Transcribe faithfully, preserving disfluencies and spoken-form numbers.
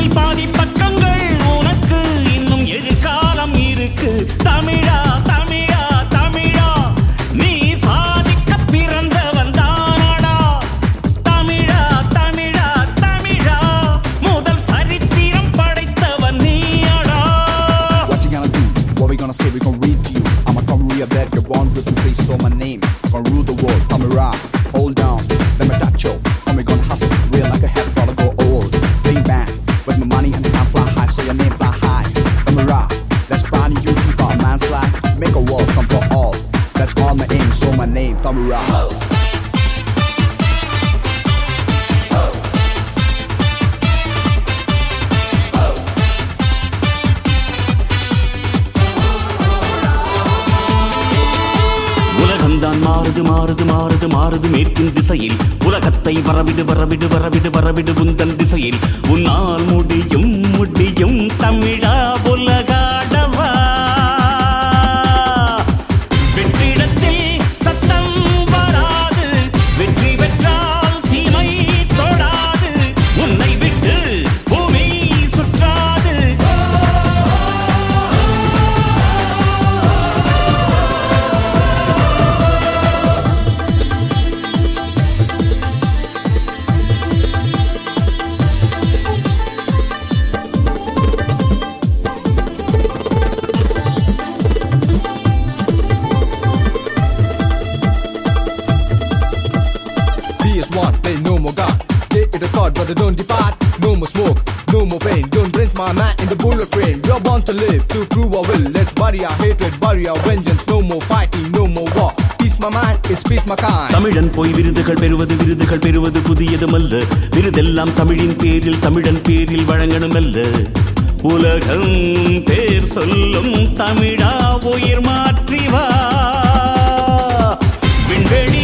பாதி பக்கங்கள் உனக்கு இன்னும் எதிர்காலம் இருக்கு தமிழா தமிழா தமிழா நீ சாதிக்க பிறந்தவன் தானடா தமிழா தமிழா தமிழா முதல் சரித்திரம் படைத்தவன் நீயடா. What you gonna do? What we gonna say? We gonna read to you. I'm a Tamil bed, you're born with a face, so my name. I'm gonna rule the world, Tamira. Hold down, let me touch you. I'm gonna hustle, real like a head, gotta go old. Bang bang, with my money and I'm fly high, so your name fly high. Tamira, let's brand you for a man's life. Make a world come for all. That's all my aim, so my name, Tamira. உலகம்தான் மாறுது மாறுது மாறுது மாறுது மேற்கின் திசையில் உலகத்தை வரவிடு வரவிடு வரவிடு வரவிடு உந்தன் திசையில் உன்னால் முடியும் முடியும் தமிழா உலகாடவா. வெற்றிடத்தில் சத்தம் வராது வெற்றி பெற்றால் தீமை தொடாது உன்னை விட்டு பூமி சுற்றாது. One, they no more God. They it a thought, brother, don't depart. No more smoke, no more pain. Don't bring my man in the bullet train. You're born to live, to prove our will. Let's bury our hatred, bury our vengeance. No more fighting, no more war. Peace my mind, it's peace my kind. தமிழன் போய் விருதுகள் பெறுவது விருதுகள் பெறுவது புதியதுமல்ல விருதெல்லாம் தமிழின் பேரில் தமிழன் பேரில் வழங்கணுமல்ல. உலகம் பேர் சொல்லும் தமிழா உயிர் மாற்றி வா விண்வெளி